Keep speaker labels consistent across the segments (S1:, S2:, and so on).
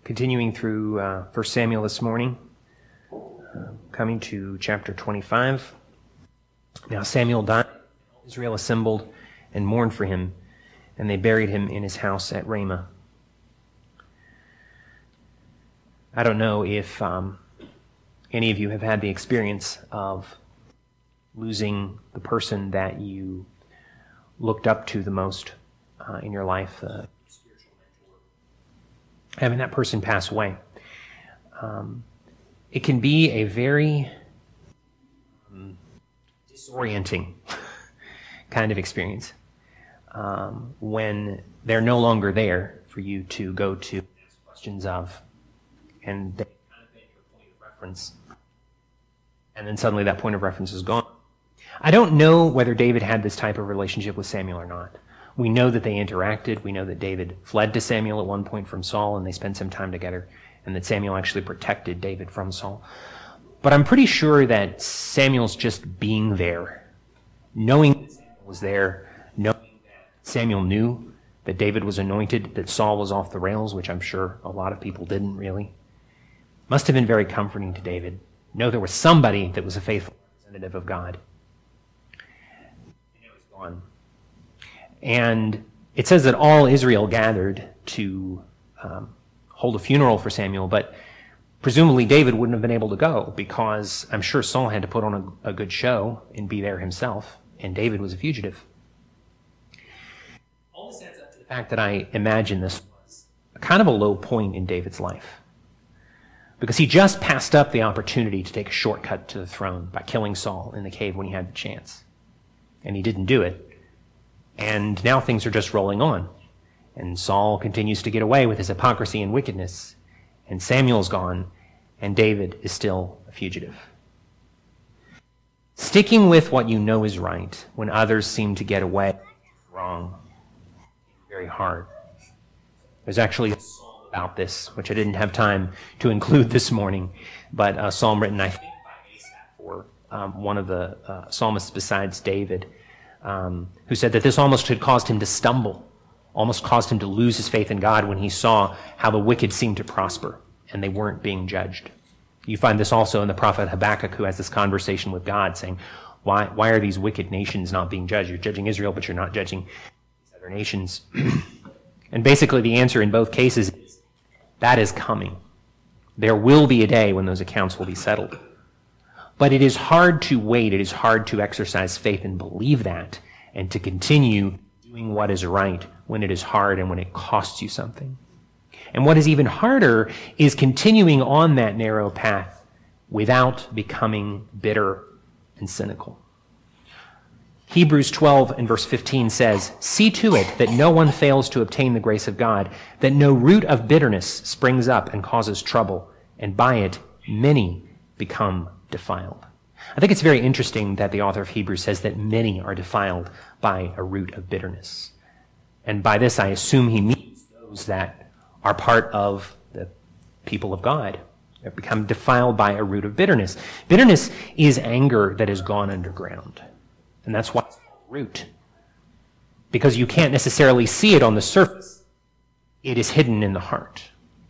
S1: Continuing through 1 Samuel this morning, coming to chapter 25. Now Samuel died, Israel assembled and mourned for him, and they buried him in his house at Ramah. I don't know if any of you have had the experience of losing the person that you looked up to the most in your life, having that person pass away. It can be a very disorienting kind of experience when they're no longer there for you to go to ask questions of, and they kind of make your point of reference, and then suddenly that point of reference is gone. I don't know whether David had this type of relationship with Samuel or not. We know that they interacted. We know that David fled to Samuel at one point from Saul, and they spent some time together, and that Samuel actually protected David from Saul. But I'm pretty sure that Samuel's just being there, knowing that Samuel was there, knowing that Samuel knew that David was anointed, that Saul was off the rails, which I'm sure a lot of people didn't really, must have been very comforting to David. Know there was somebody that was a faithful representative of God. And it was gone. And it says that all Israel gathered to hold a funeral for Samuel, but presumably David wouldn't have been able to go because I'm sure Saul had to put on a good show and be there himself, and David was a fugitive. All this adds up to the fact that I imagine this was kind of a low point in David's life, because he just passed up the opportunity to take a shortcut to the throne by killing Saul in the cave when he had the chance, and he didn't do it. And now things are just rolling on. And Saul continues to get away with his hypocrisy and wickedness. And Samuel's gone, and David is still a fugitive. Sticking with what you know is right when others seem to get away wrong is very hard. There's actually a psalm about this, which I didn't have time to include this morning, but a psalm written, I think, by Asaph, or one of the psalmists besides David, who said that this almost had caused him to stumble, almost caused him to lose his faith in God when he saw how the wicked seemed to prosper and they weren't being judged. You find this also in the prophet Habakkuk, who has this conversation with God saying, why are these wicked nations not being judged? You're judging Israel, but you're not judging these other nations. And basically the answer in both cases is that is coming. There will be a day when those accounts will be settled. But it is hard to wait, it is hard to exercise faith and believe that, and to continue doing what is right when it is hard and when it costs you something. And what is even harder is continuing on that narrow path without becoming bitter and cynical. Hebrews 12 and verse 15 says, "See to it that no one fails to obtain the grace of God, that no root of bitterness springs up and causes trouble, and by it many become defiled." I think it's very interesting that the author of Hebrews says that many are defiled by a root of bitterness. And by this, I assume he means those that are part of the people of God, that become defiled by a root of bitterness. Bitterness is anger that has gone underground. And that's why it's called root. Because you can't necessarily see it on the surface. It is hidden in the heart.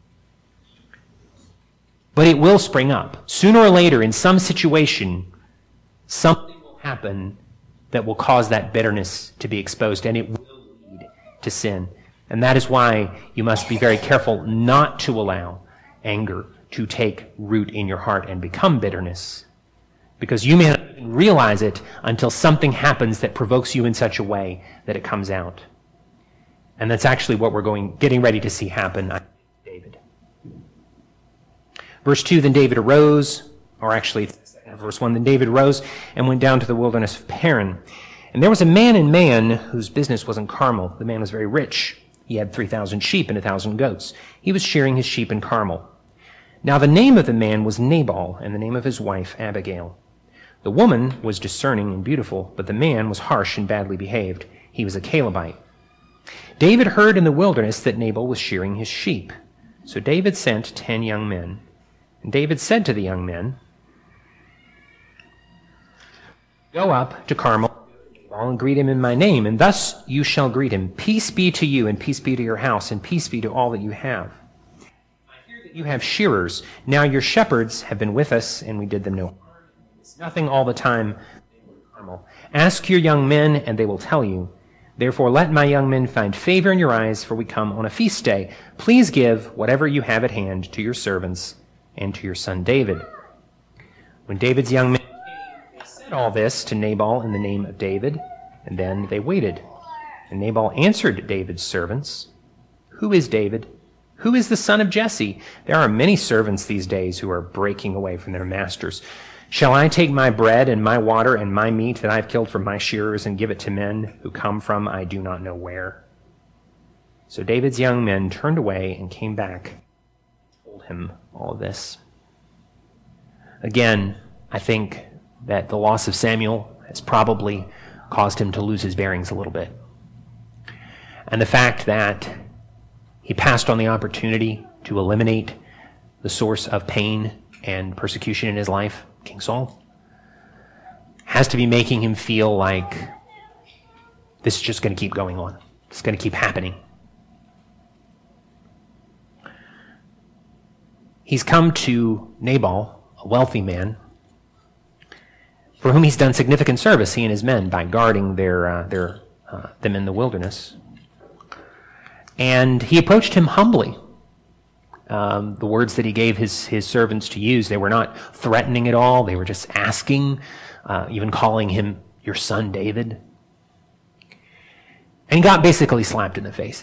S1: But it will spring up. Sooner or later, in some situation, something will happen that will cause that bitterness to be exposed, and it will lead to sin. And that is why you must be very careful not to allow anger to take root in your heart and become bitterness. Because you may not even realize it until something happens that provokes you in such a way that it comes out. And that's actually what we're getting ready to see happen, David. Verse 2, then David arose, or actually, verse 1, then David arose and went down to the wilderness of Paran. And there was a man in Man whose business was in Carmel. The man was very rich. He had 3,000 sheep and 1,000 goats. He was shearing his sheep in Carmel. Now the name of the man was Nabal, and the name of his wife Abigail. The woman was discerning and beautiful, but the man was harsh and badly behaved. He was a Calebite. David heard in the wilderness that Nabal was shearing his sheep. So David sent 10 young men. And David said to the young men, "Go up to Carmel and greet him in my name, and thus you shall greet him. Peace be to you, and peace be to your house, and peace be to all that you have." I hear You have shearers. Now your shepherds have been with us, and we did them no harm. It's nothing all the time. Ask your young men, and they will tell you. Therefore, let my young men find favor in your eyes, for we come on a feast day. Please give whatever you have at hand to your servants and to your son David. When David's young men came, they said all this to Nabal in the name of David, and then they waited. And Nabal answered David's servants, "Who is David? Who is the son of Jesse? There are many servants these days who are breaking away from their masters. Shall I take my bread and my water and my meat that I've killed from my shearers and give it to men who come from I do not know where?" So David's young men turned away and came back and told him all of this. Again, I think that the loss of Samuel has probably caused him to lose his bearings a little bit. And the fact that he passed on the opportunity to eliminate the source of pain and persecution in his life, King Saul, has to be making him feel like this is just going to keep going on. It's going to keep happening. He's come to Nabal, a wealthy man, for whom he's done significant service, he and his men, by guarding them in the wilderness. And he approached him humbly. The words that he gave his servants to use, they were not threatening at all. They were just asking, even calling him your son David. And he got basically slapped in the face.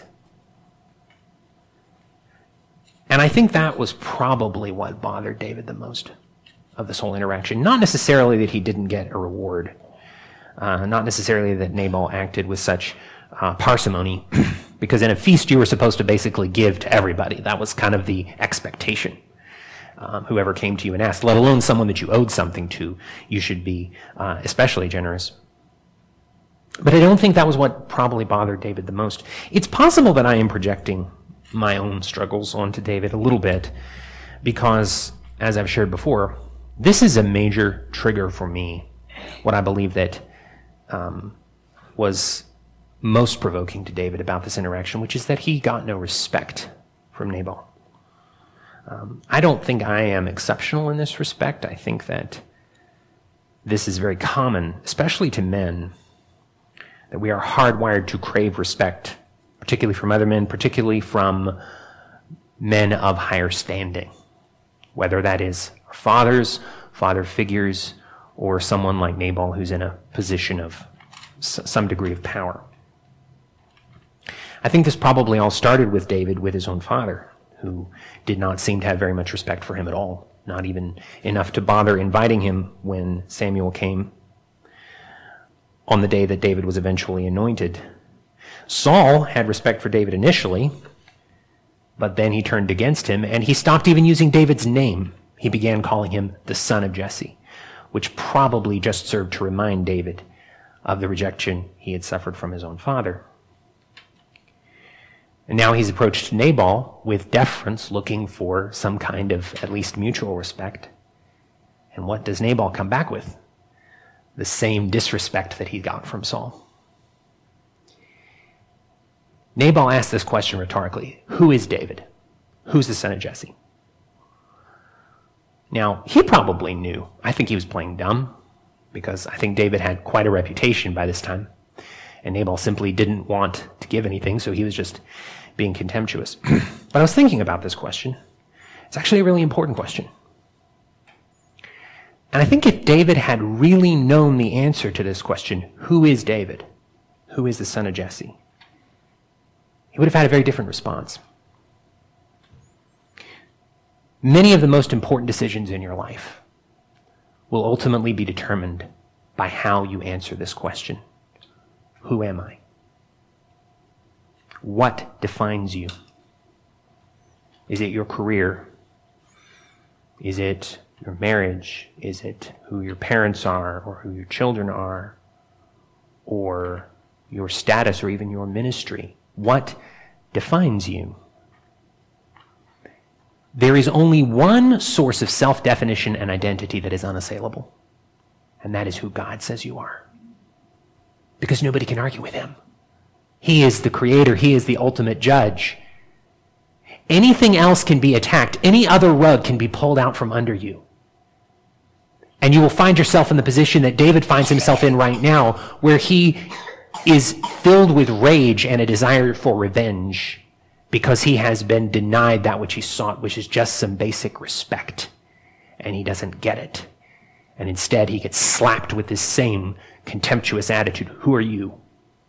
S1: And I think that was probably what bothered David the most of this whole interaction. Not necessarily that he didn't get a reward. Not necessarily that Nabal acted with such parsimony, because in a feast you were supposed to basically give to everybody. That was kind of the expectation. Whoever came to you and asked, let alone someone that you owed something to, you should be especially generous. But I don't think that was what probably bothered David the most. It's possible that I am projecting my own struggles onto David a little bit, because, as I've shared before, this is a major trigger for me. What I believe that was most provoking to David about this interaction, which is that he got no respect from Nabal. I don't think I am exceptional in this respect. I think that this is very common, especially to men, that we are hardwired to crave respect, particularly from other men, particularly from men of higher standing, whether that is our fathers, father figures, or someone like Nabal who's in a position of some degree of power. I think this probably all started with David with his own father, who did not seem to have very much respect for him at all, not even enough to bother inviting him when Samuel came on the day that David was eventually anointed. Saul had respect for David initially, but then he turned against him, and he stopped even using David's name. He began calling him the son of Jesse, which probably just served to remind David of the rejection he had suffered from his own father. And now he's approached Nabal with deference, looking for some kind of at least mutual respect. And what does Nabal come back with? The same disrespect that he got from Saul. Nabal asked this question rhetorically: who is David? Who's the son of Jesse? Now, he probably knew. I think he was playing dumb, because I think David had quite a reputation by this time. And Nabal simply didn't want to give anything, so he was just being contemptuous. But I was thinking about this question. It's actually a really important question. And I think if David had really known the answer to this question, who is David? Who is the son of Jesse? He would have had a very different response. Many of the most important decisions in your life will ultimately be determined by how you answer this question. Who am I? What defines you? Is it your career? Is it your marriage? Is it who your parents are, or who your children are, or your status, or even your ministry? What defines you? There is only one source of self-definition and identity that is unassailable, and that is who God says you are. Because nobody can argue with him. He is the creator. He is the ultimate judge. Anything else can be attacked. Any other rug can be pulled out from under you. And you will find yourself in the position that David finds himself in right now, where he is filled with rage and a desire for revenge because he has been denied that which he sought, which is just some basic respect. And he doesn't get it. And instead, he gets slapped with this same contemptuous attitude. Who are you?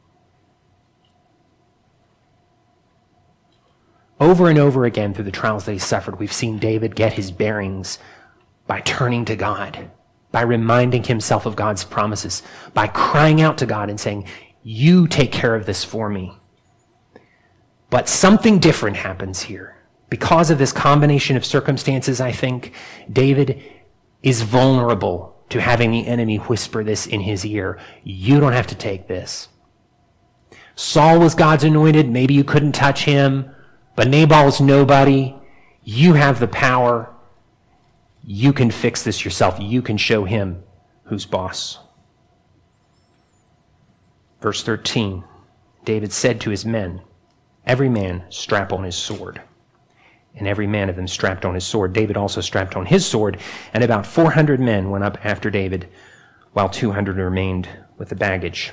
S1: Over and over again through the trials that he suffered, we've seen David get his bearings by turning to God, by reminding himself of God's promises, by crying out to God and saying, you take care of this for me. But something different happens here. Because of this combination of circumstances, I think, David is vulnerable to having the enemy whisper this in his ear. You don't have to take this. Saul was God's anointed. Maybe you couldn't touch him. But Nabal's nobody. You have the power. You can fix this yourself. You can show him who's boss. Verse 13, David said to his men, every man strap on his sword. And every man of them strapped on his sword. David also strapped on his sword, and about 400 men went up after David, while 200 remained with the baggage.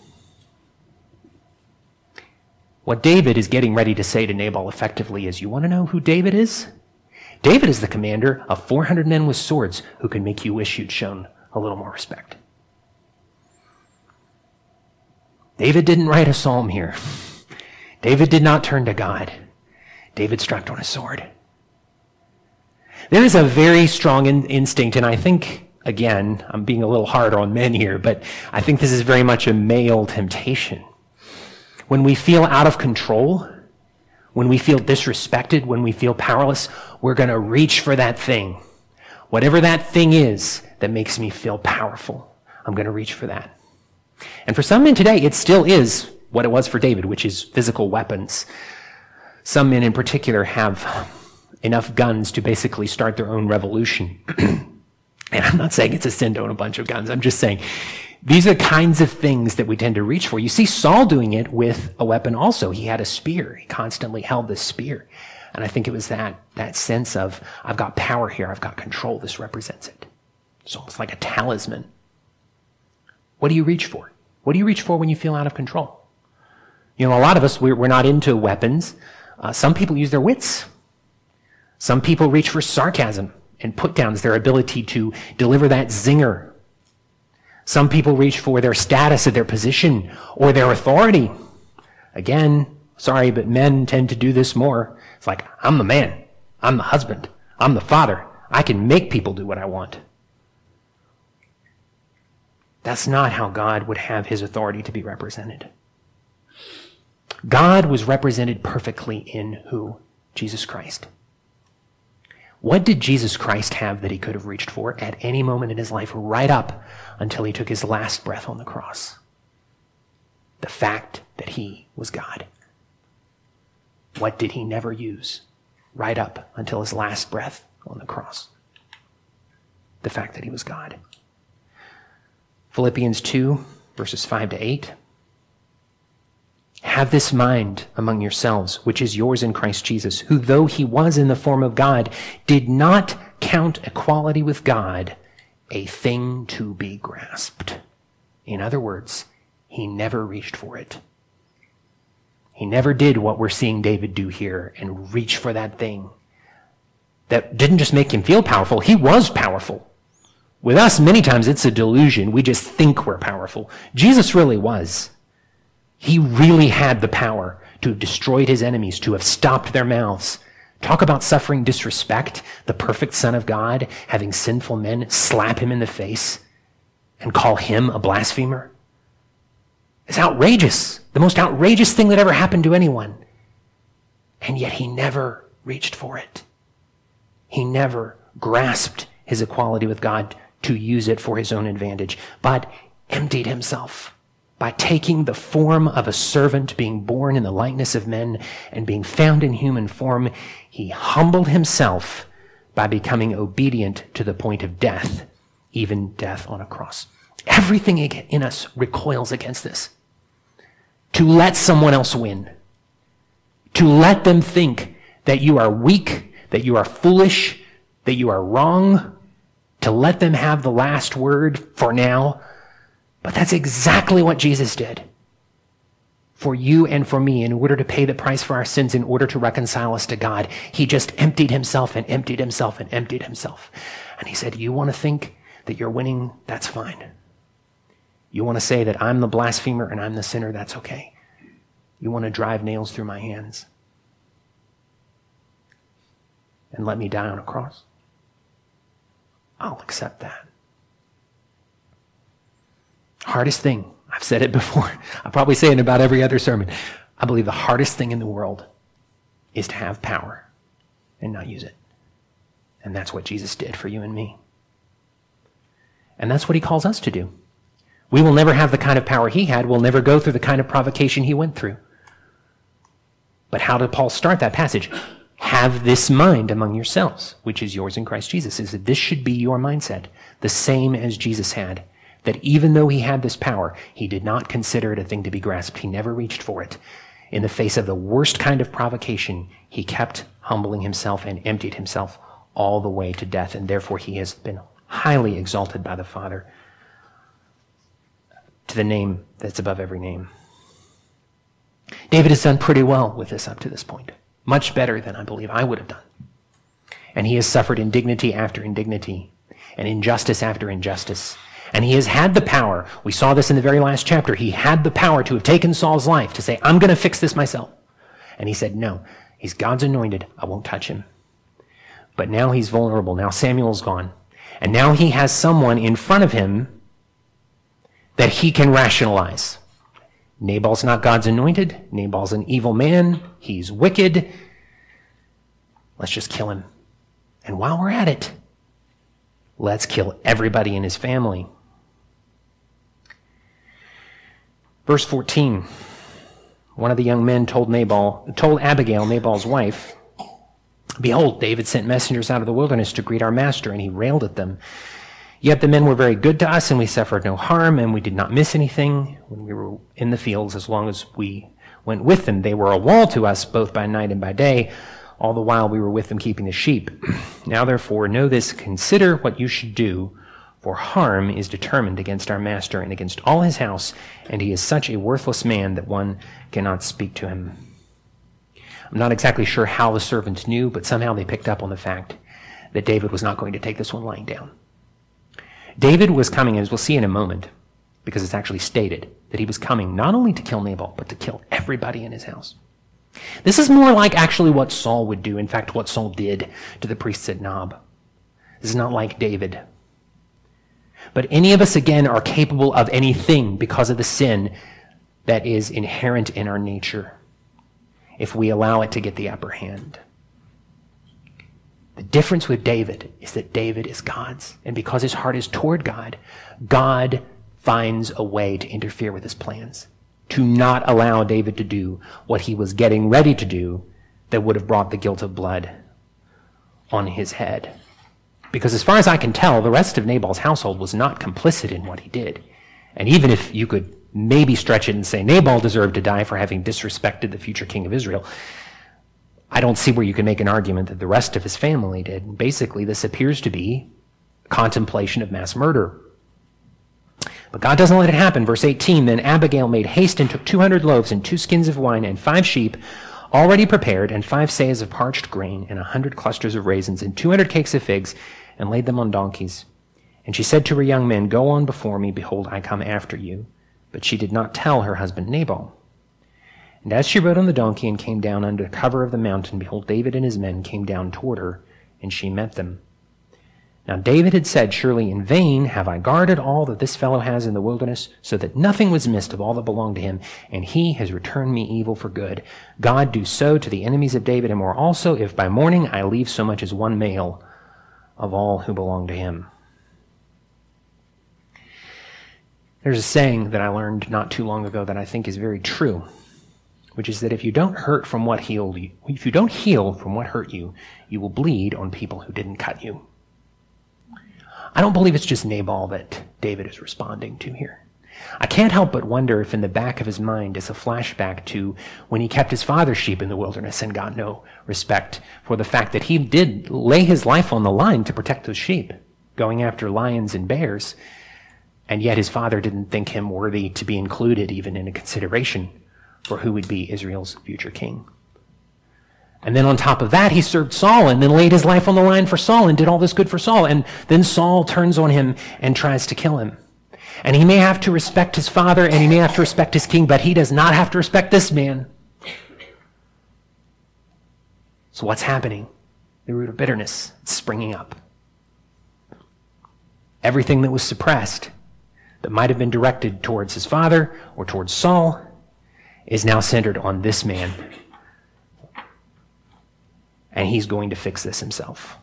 S1: What David is getting ready to say to Nabal effectively is, you want to know who David is? David is the commander of 400 men with swords who can make you wish you'd shown a little more respect. David didn't write a psalm here. David did not turn to God. David strapped on a sword. There is a very strong instinct, and I think, again, I'm being a little hard on men here, but I think this is very much a male temptation. When we feel out of control, when we feel disrespected, when we feel powerless, we're going to reach for that thing. Whatever that thing is that makes me feel powerful, I'm going to reach for that. And for some men today, it still is what it was for David, which is physical weapons. Some men in particular have enough guns to basically start their own revolution. And I'm not saying it's a sin to own a bunch of guns. I'm just saying these are kinds of things that we tend to reach for. You see Saul doing it with a weapon also. He had a spear. He constantly held this spear. And I think it was that sense of, I've got power here. I've got control. This represents it. It's almost like a talisman. What do you reach for? What do you reach for when you feel out of control? You know, a lot of us, we're not into weapons. Some people use their wits. Some people reach for sarcasm and put downs, their ability to deliver that zinger. Some people reach for their status or their position or their authority. Again, sorry, but men tend to do this more. It's like, I'm the man. I'm the husband. I'm the father. I can make people do what I want. That's not how God would have his authority to be represented. God was represented perfectly in who? Jesus Christ. What did Jesus Christ have that he could have reached for at any moment in his life, right up until he took his last breath on the cross? The fact that he was God. What did he never use right up until his last breath on the cross? The fact that he was God. Philippians 2, verses 5 to 8. Have this mind among yourselves, which is yours in Christ Jesus, who, though he was in the form of God, did not count equality with God a thing to be grasped. In other words, he never reached for it. He never did what we're seeing David do here and reach for that thing. That didn't just make him feel powerful, he was powerful. With us, many times it's a delusion. We just think we're powerful. Jesus really was. He really had the power to have destroyed his enemies, to have stopped their mouths. Talk about suffering disrespect, the perfect Son of God, having sinful men slap him in the face and call him a blasphemer. It's outrageous, the most outrageous thing that ever happened to anyone. And yet he never reached for it. He never grasped his equality with God to use it for his own advantage, but emptied himself. By taking the form of a servant, being born in the likeness of men, and being found in human form, he humbled himself by becoming obedient to the point of death, even death on a cross. Everything in us recoils against this. To let someone else win. To let them think that you are weak, that you are foolish, that you are wrong, to let them have the last word for now. But that's exactly what Jesus did for you and for me in order to pay the price for our sins, in order to reconcile us to God. He just emptied himself and emptied himself and emptied himself. And he said, you want to think that you're winning? That's fine. You want to say that I'm the blasphemer and I'm the sinner? That's okay. You want to drive nails through my hands and let me die on a cross? I'll accept that. Hardest thing, I've said it before, I'll probably say it in about every other sermon. I believe the hardest thing in the world is to have power and not use it. And that's what Jesus did for you and me. And that's what he calls us to do. We will never have the kind of power he had. We'll never go through the kind of provocation he went through. But how did Paul start that passage? Have this mind among yourselves, which is yours in Christ Jesus. Is that this should be your mindset, the same as Jesus had. That even though he had this power, he did not consider it a thing to be grasped. He never reached for it. In the face of the worst kind of provocation, he kept humbling himself and emptied himself all the way to death. And therefore he has been highly exalted by the Father to the name that's above every name. David has done pretty well with this up to this point. Much better than I believe I would have done. And he has suffered indignity after indignity and injustice after injustice. And he has had the power. We saw this in the very last chapter. He had the power to have taken Saul's life, to say, I'm going to fix this myself. And he said, no, he's God's anointed. I won't touch him. But now he's vulnerable. Now Samuel's gone. And now he has someone in front of him that he can rationalize. Nabal's not God's anointed. Nabal's an evil man. He's wicked. Let's just kill him. And while we're at it, let's kill everybody in his family. Verse 14, one of the young men told Abigail, Nabal's wife, behold, David sent messengers out of the wilderness to greet our master, and he railed at them. Yet the men were very good to us, and we suffered no harm, and we did not miss anything when we were in the fields as long as we went with them. They were a wall to us, both by night and by day, all the while we were with them keeping the sheep. Now therefore know this, consider what you should do, for harm is determined against our master and against all his house, and he is such a worthless man that one cannot speak to him. I'm not exactly sure how the servants knew, but somehow they picked up on the fact that David was not going to take this one lying down. David was coming, as we'll see in a moment, because it's actually stated that he was coming not only to kill Nabal, but to kill everybody in his house. This is more like actually what Saul would do. In fact, what Saul did to the priests at Nob. This is not like David. But any of us, again, are capable of anything because of the sin that is inherent in our nature, if we allow it to get the upper hand. The difference with David is that David is God's, and because his heart is toward God, God finds a way to interfere with his plans, to not allow David to do what he was getting ready to do that would have brought the guilt of blood on his head. Because as far as I can tell, the rest of Nabal's household was not complicit in what he did. And even if you could maybe stretch it and say Nabal deserved to die for having disrespected the future king of Israel, I don't see where you can make an argument that the rest of his family did. Basically, this appears to be contemplation of mass murder. But God doesn't let it happen. Verse 18, then Abigail made haste and took 200 loaves and 2 skins of wine and 5 sheep already prepared and 5 seahs of parched grain and 100 clusters of raisins and 200 cakes of figs and laid them on donkeys. And she said to her young men, go on before me, behold, I come after you. But she did not tell her husband Nabal. And as she rode on the donkey and came down under cover of the mountain, behold, David and his men came down toward her, and she met them. Now David had said, surely in vain have I guarded all that this fellow has in the wilderness, so that nothing was missed of all that belonged to him, and he has returned me evil for good. God do so to the enemies of David, and more also, if by morning I leave so much as one male of all who belong to him. There's a saying that I learned not too long ago that I think is very true, which is that if you don't heal from what hurt you, you will bleed on people who didn't cut you. I don't believe it's just Nabal that David is responding to here. I can't help but wonder if in the back of his mind is a flashback to when he kept his father's sheep in the wilderness and got no respect for the fact that he did lay his life on the line to protect those sheep, going after lions and bears, and yet his father didn't think him worthy to be included even in a consideration for who would be Israel's future king. And then on top of that, he served Saul and then laid his life on the line for Saul and did all this good for Saul. And then Saul turns on him and tries to kill him. And he may have to respect his father and he may have to respect his king, but he does not have to respect this man. So what's happening? The root of bitterness, it's springing up. Everything that was suppressed, that might have been directed towards his father or towards Saul, is now centered on this man. And he's going to fix this himself.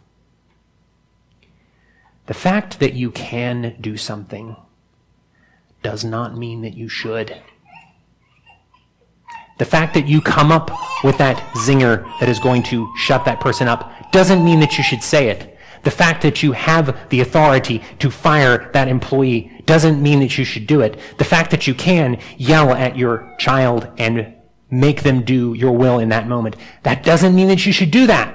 S1: The fact that you can do something does not mean that you should. The fact that you come up with that zinger that is going to shut that person up doesn't mean that you should say it. The fact that you have the authority to fire that employee doesn't mean that you should do it. The fact that you can yell at your child and make them do your will in that moment, that doesn't mean that you should do that.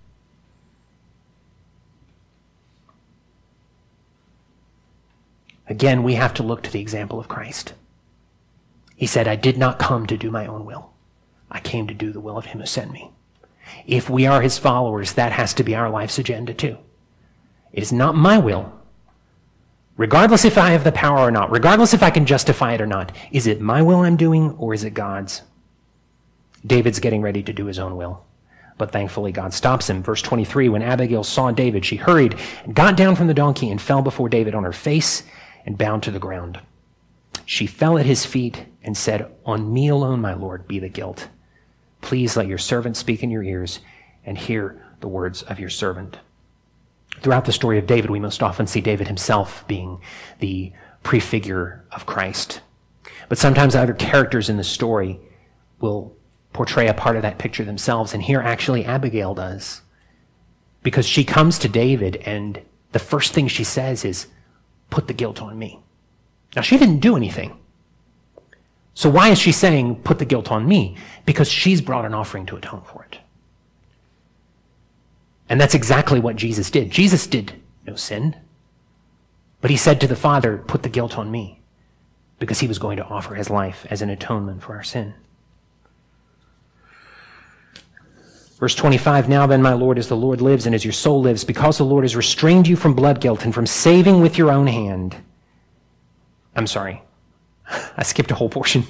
S1: Again, we have to look to the example of Christ. He said, I did not come to do my own will. I came to do the will of him who sent me. If we are his followers, that has to be our life's agenda too. It is not my will. Regardless if I have the power or not, regardless if I can justify it or not, is it my will I'm doing or is it God's? David's getting ready to do his own will. But thankfully God stops him. Verse 23, when Abigail saw David, she hurried and got down from the donkey and fell before David on her face and bowed to the ground. She fell at his feet and said, on me alone, my Lord, be the guilt. Please let your servant speak in your ears and hear the words of your servant. Throughout the story of David, we most often see David himself being the prefigure of Christ. But sometimes other characters in the story will portray a part of that picture themselves. And here actually Abigail does. Because she comes to David and the first thing she says is, put the guilt on me. Now she didn't do anything. So why is she saying, put the guilt on me? Because she's brought an offering to atone for it. And that's exactly what Jesus did. Jesus did no sin. But he said to the Father, put the guilt on me. Because he was going to offer his life as an atonement for our sin. Verse 25, now then, my Lord, as the Lord lives and as your soul lives, because the Lord has restrained you from blood guilt and from saving with your own hand. I'm sorry. I skipped a whole portion.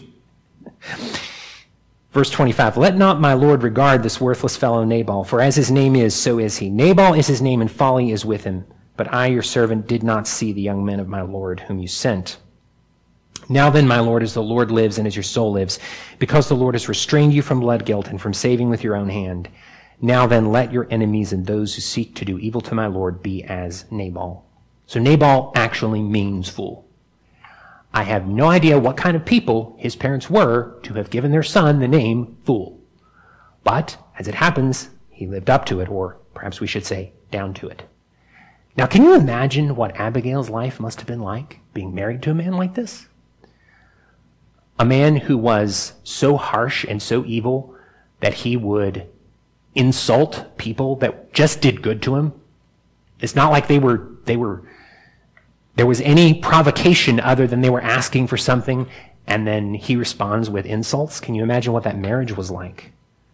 S1: Verse 25, let not my Lord regard this worthless fellow Nabal, for as his name is, so is he. Nabal is his name, and folly is with him. But I, your servant, did not see the young men of my Lord, whom you sent. Now then, my Lord, as the Lord lives and as your soul lives, because the Lord has restrained you from blood guilt and from saving with your own hand, now then let your enemies and those who seek to do evil to my Lord be as Nabal. So Nabal actually means fool. I have no idea what kind of people his parents were to have given their son the name fool. But, as it happens, he lived up to it, or perhaps we should say, down to it. Now, can you imagine what Abigail's life must have been like, being married to a man like this? A man who was so harsh and so evil that he would insult people that just did good to him. It's not like there was any provocation other than they were asking for something, and then he responds with insults. Can you imagine what that marriage was like?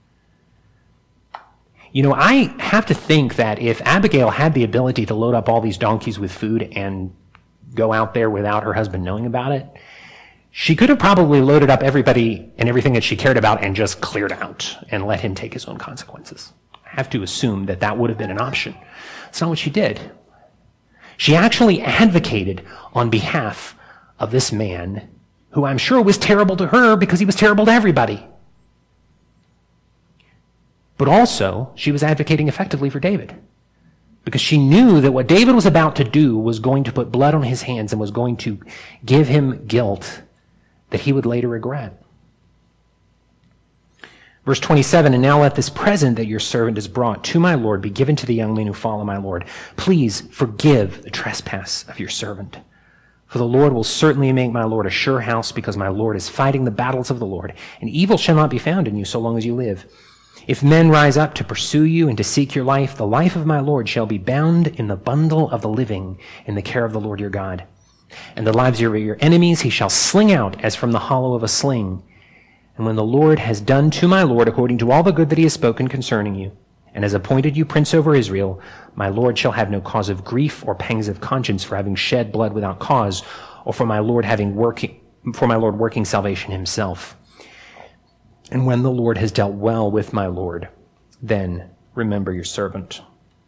S1: You know, I have to think that if Abigail had the ability to load up all these donkeys with food and go out there without her husband knowing about it, she could have probably loaded up everybody and everything that she cared about and just cleared out and let him take his own consequences. I have to assume that that would have been an option. That's not what she did. She actually advocated on behalf of this man who I'm sure was terrible to her because he was terrible to everybody. But also, she was advocating effectively for David because she knew that what David was about to do was going to put blood on his hands and was going to give him guilt that he would later regret. Verse 27, and now let this present that your servant has brought to my Lord be given to the young men who follow my Lord. Please forgive the trespass of your servant. For the Lord will certainly make my Lord a sure house, because my Lord is fighting the battles of the Lord, and evil shall not be found in you so long as you live. If men rise up to pursue you and to seek your life, the life of my Lord shall be bound in the bundle of the living in the care of the Lord your God. And the lives of your enemies he shall sling out as from the hollow of a sling. And when the Lord has done to my Lord according to all the good that he has spoken concerning you, and has appointed you prince over Israel, my Lord shall have no cause of grief or pangs of conscience for having shed blood without cause, or for my Lord working salvation himself. And when the Lord has dealt well with my Lord, then remember your servant.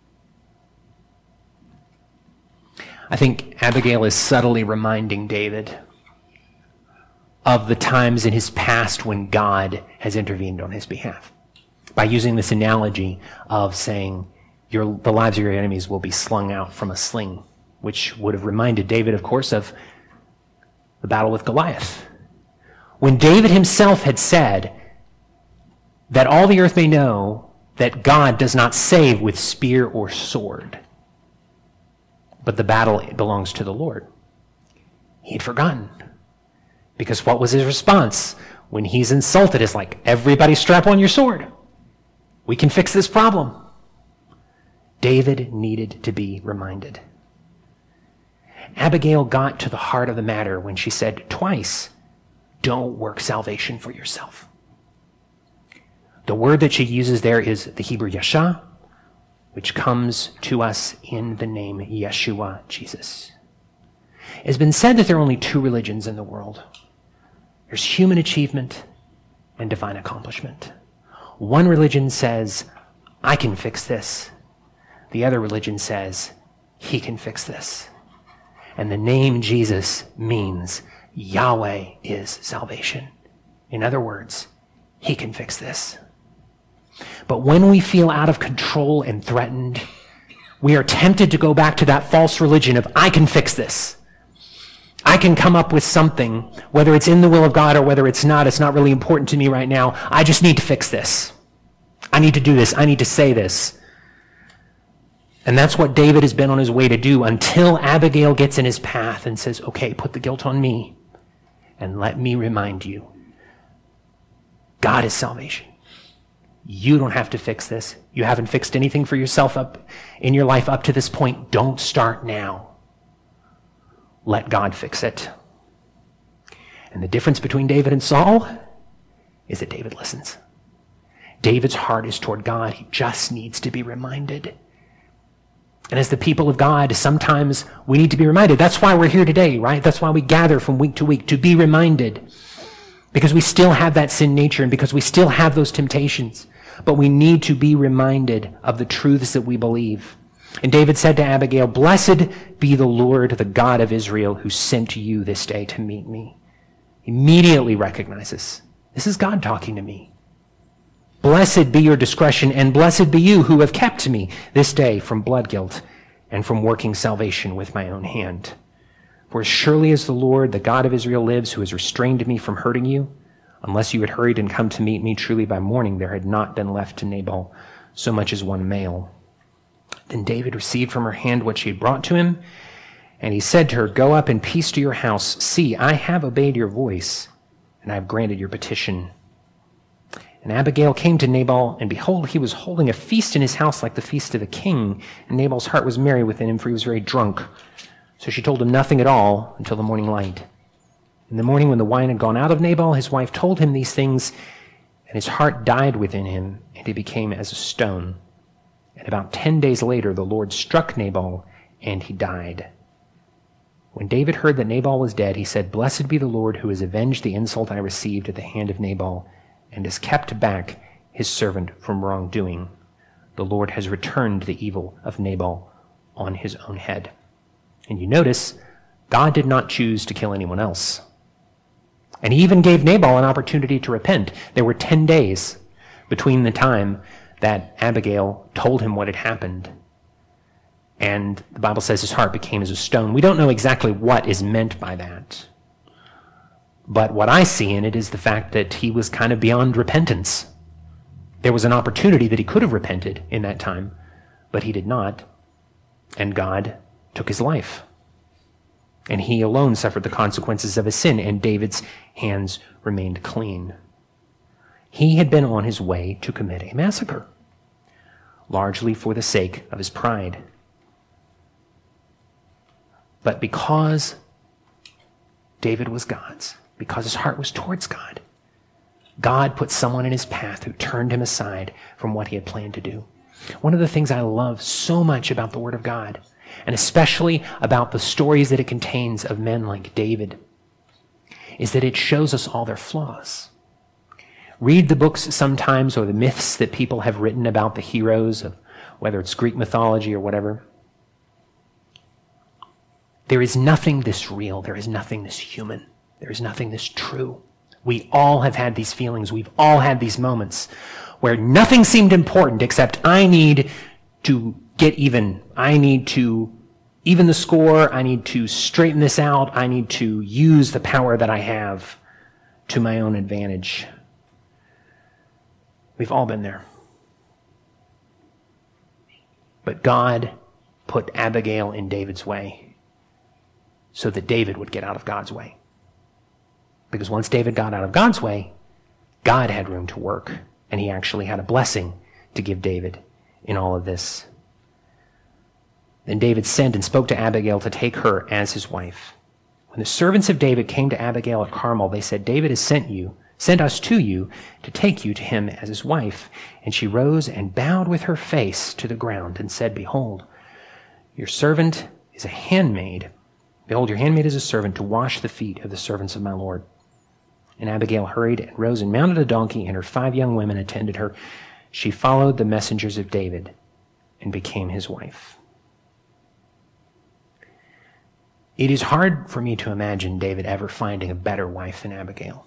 S1: I think Abigail is subtly reminding David of the times in his past when God has intervened on his behalf, by using this analogy of saying the lives of your enemies will be slung out from a sling, which would have reminded David, of course, of the battle with Goliath. When David himself had said that all the earth may know that God does not save with spear or sword, but the battle belongs to the Lord. He had forgotten. Because what was his response when he's insulted? It's like, everybody strap on your sword. We can fix this problem. David needed to be reminded. Abigail got to the heart of the matter when she said twice, don't work salvation for yourself. The word that she uses there is the Hebrew yasha, which comes to us in the name Yeshua, Jesus. It's been said that there are only two religions in the world. There's human achievement and divine accomplishment. One religion says, I can fix this. The other religion says, he can fix this. And the name Jesus means Yahweh is salvation. In other words, he can fix this. But when we feel out of control and threatened, we are tempted to go back to that false religion of, I can fix this. I can come up with something, whether it's in the will of God or whether it's not really important to me right now. I just need to fix this. I need to do this. I need to say this. And that's what David has been on his way to do until Abigail gets in his path and says, okay, put the guilt on me and let me remind you, God is salvation. You don't have to fix this. You haven't fixed anything for yourself up in your life up to this point. Don't start now. Let God fix it. And the difference between David and Saul is that David listens. David's heart is toward God. He just needs to be reminded. And as the people of God, sometimes we need to be reminded. That's why we're here today, right? That's why we gather from week to week, to be reminded. Because we still have that sin nature and because we still have those temptations. But we need to be reminded of the truths that we believe. And David said to Abigail, blessed be the Lord, the God of Israel, who sent you this day to meet me. Immediately recognizes, this is God talking to me. Blessed be your discretion, and blessed be you who have kept me this day from blood guilt and from working salvation with my own hand. For as surely as the Lord, the God of Israel lives, who has restrained me from hurting you, unless you had hurried and come to meet me, truly by morning there had not been left to Nabal so much as one male. Then David received from her hand what she had brought to him, and he said to her, go up in peace to your house. See, I have obeyed your voice, and I have granted your petition. And Abigail came to Nabal, and behold, he was holding a feast in his house like the feast of a king. And Nabal's heart was merry within him, for he was very drunk. So she told him nothing at all until the morning light. In the morning, when the wine had gone out of Nabal, his wife told him these things, and his heart died within him, and he became as a stone. And about 10 days later, the Lord struck Nabal, and he died. When David heard that Nabal was dead, he said, blessed be the Lord who has avenged the insult I received at the hand of Nabal, and has kept back his servant from wrongdoing. The Lord has returned the evil of Nabal on his own head. And you notice, God did not choose to kill anyone else. And he even gave Nabal an opportunity to repent. There were 10 days between the time that Abigail told him what had happened. And the Bible says his heart became as a stone. We don't know exactly what is meant by that. But what I see in it is the fact that he was kind of beyond repentance. There was an opportunity that he could have repented in that time, but he did not. And God took his life. and he alone suffered the consequences of his sin, and David's hands remained clean. He had been on his way to commit a massacre, largely for the sake of his pride. But because David was God's, because his heart was towards God, God put someone in his path who turned him aside from what he had planned to do. One of the things I love so much about the Word of God, and especially about the stories that it contains of men like David, is that it shows us all their flaws. Read the books sometimes, or the myths that people have written about the heroes of whether it's Greek mythology or whatever. There is nothing this real. There is nothing this human. There is nothing this true. We all have had these feelings. We've all had these moments where nothing seemed important except I need to get even. I need to even the score. I need to straighten this out. I need to use the power that I have to my own advantage. We've all been there. But God put Abigail in David's way so that David would get out of God's way. Because once David got out of God's way, God had room to work, and he actually had a blessing to give David in all of this. Then David sent and spoke to Abigail to take her as his wife. When the servants of David came to Abigail at Carmel, they said, "David has sent us to you to take you to him as his wife." And she rose and bowed with her face to the ground and said, "Behold, your servant is a handmaid. Behold, your handmaid is a servant to wash the feet of the servants of my Lord." And Abigail hurried and rose and mounted a donkey, and her 5 young women attended her. She followed the messengers of David and became his wife. It is hard for me to imagine David ever finding a better wife than Abigail.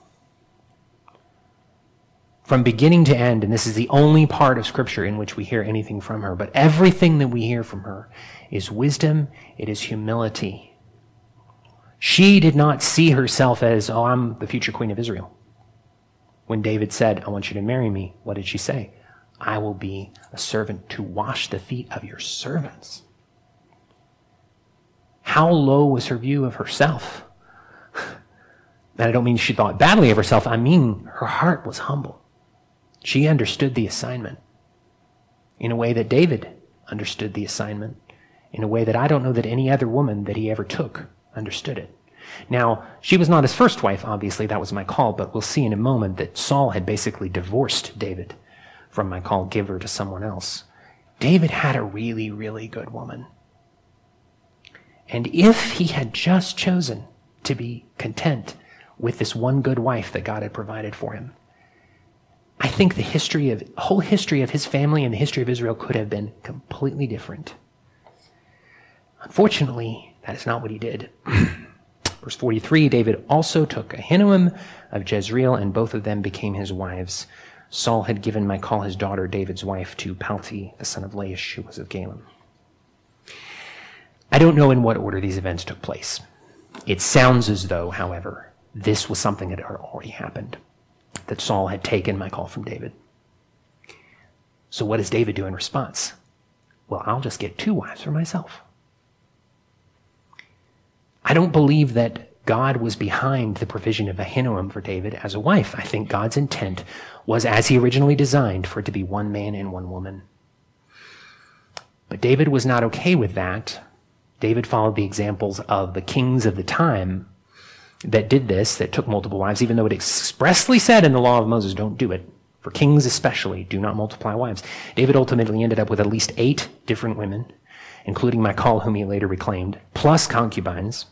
S1: From beginning to end, and this is the only part of Scripture in which we hear anything from her, but everything that we hear from her is wisdom, it is humility. She did not see herself as, "Oh, I'm the future queen of Israel." When David said, "I want you to marry me," what did she say? "I will be a servant to wash the feet of your servants." How low was her view of herself? And I don't mean she thought badly of herself. I mean her heart was humble. She understood the assignment in a way that David understood the assignment, in a way that I don't know that any other woman that he ever took understood it. Now, she was not his first wife, obviously, that was Michal, but we'll see in a moment that Saul had basically divorced David from Michal, give her to someone else. David had a really, really good woman. And if he had just chosen to be content with this one good wife that God had provided for him, I think the whole history of his family and the history of Israel could have been completely different. Unfortunately, that is not what he did. Verse 43, David also took Ahinoam of Jezreel, and both of them became his wives. Saul had given Michal his daughter, David's wife, to Palti, the son of Laish, who was of Galem. I don't know in what order these events took place. It sounds as though, however, this was something that had already happened, that Saul had taken Michal from David. So what does David do in response? Well, I'll just get 2 wives for myself. I don't believe that God was behind the provision of Ahinoam for David as a wife. I think God's intent was, as he originally designed, for it to be 1 man and 1 woman. But David was not okay with that. David followed the examples of the kings of the time that did this, that took multiple wives, even though it expressly said in the law of Moses, don't do it. For kings especially, do not multiply wives. David ultimately ended up with at least 8 different women, including Michal, whom he later reclaimed, plus concubines.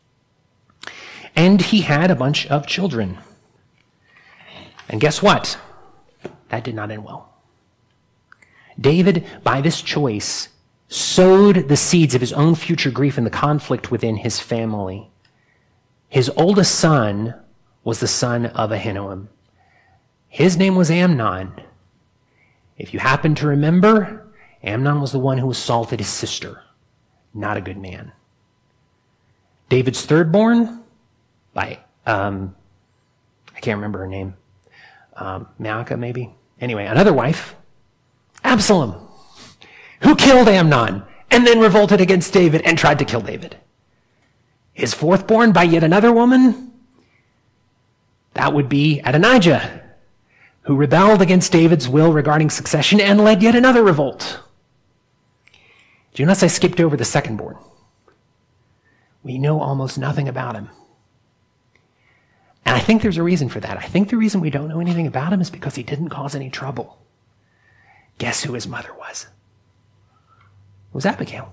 S1: And he had a bunch of children. And guess what? That did not end well. David, by this choice, sowed the seeds of his own future grief and the conflict within his family. His oldest son was the son of Ahinoam. His name was Amnon. If you happen to remember, Amnon was the one who assaulted his sister. Not a good man. David's third born, I can't remember her name. Maacah, maybe? Anyway, another wife, Absalom, who killed Amnon and then revolted against David and tried to kill David. his fourth born by yet another woman? That would be Adonijah, who rebelled against David's will regarding succession and led yet another revolt. Do you notice I skipped over the second born? We know almost nothing about him. And I think there's a reason for that. I think the reason we don't know anything about him is because he didn't cause any trouble. Guess who his mother was? It was Abigail.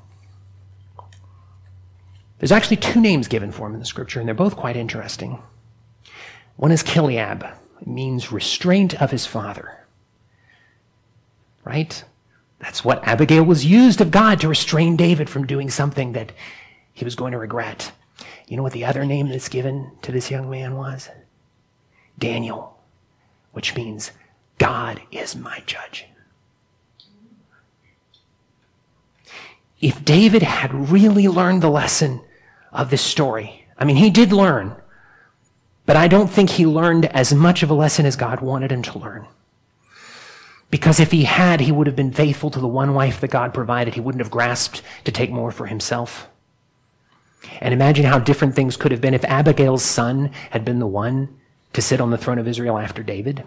S1: There's actually two names given for him in the scripture, and they're both quite interesting. One is Kileab. It means restraint of his father. Right? That's what Abigail was used of God to restrain David from doing something that he was going to regret. You know what the other name that's given to this young man was? Daniel, which means God is my judge. If David had really learned the lesson of this story, I mean, he did learn, but I don't think he learned as much of a lesson as God wanted him to learn. Because if he had, he would have been faithful to the one wife that God provided. He wouldn't have grasped to take more for himself. And imagine how different things could have been if Abigail's son had been the one to sit on the throne of Israel after David.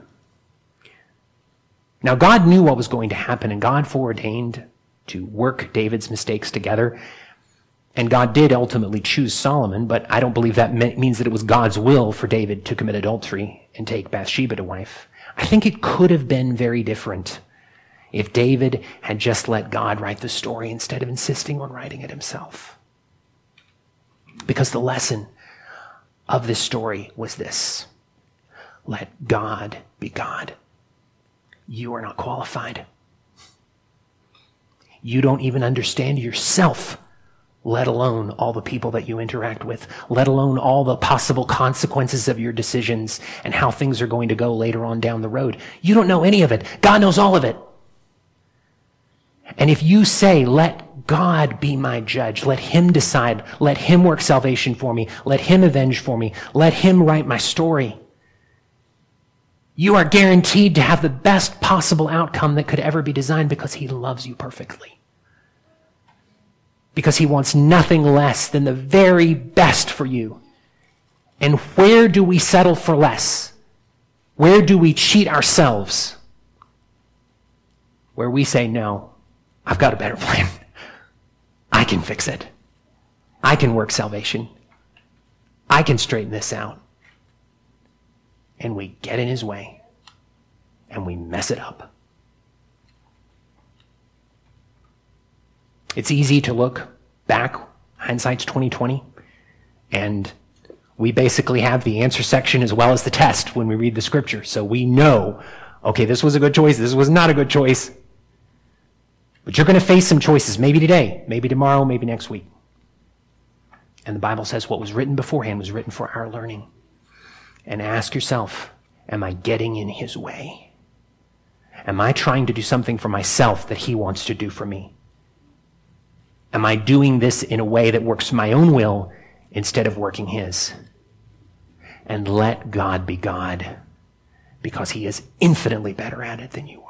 S1: Now, God knew what was going to happen, and God foreordained to work David's mistakes together. And God did ultimately choose Solomon, but I don't believe that means that it was God's will for David to commit adultery and take Bathsheba to wife. I think it could have been very different if David had just let God write the story instead of insisting on writing it himself. Because the lesson of this story was this: let God be God. You are not qualified. You don't even understand yourself, let alone all the people that you interact with, let alone all the possible consequences of your decisions and how things are going to go later on down the road. You don't know any of it. God knows all of it. And if you say, let God be my judge, let him decide, let him work salvation for me, let him avenge for me, let him write my story, you are guaranteed to have the best possible outcome that could ever be designed because he loves you perfectly. Because he wants nothing less than the very best for you. And where do we settle for less? Where do we cheat ourselves? Where we say, no, I've got a better plan. I can fix it. I can work salvation. I can straighten this out. And we get in his way and we mess it up. It's easy to look back, hindsight's 20/20, and we basically have the answer section as well as the test when we read the scripture. So we know, okay, this was a good choice, this was not a good choice. But you're going to face some choices, maybe today, maybe tomorrow, maybe next week. And the Bible says what was written beforehand was written for our learning. And ask yourself, am I getting in his way? Am I trying to do something for myself that he wants to do for me? Am I doing this in a way that works my own will instead of working his? And let God be God, because he is infinitely better at it than you are.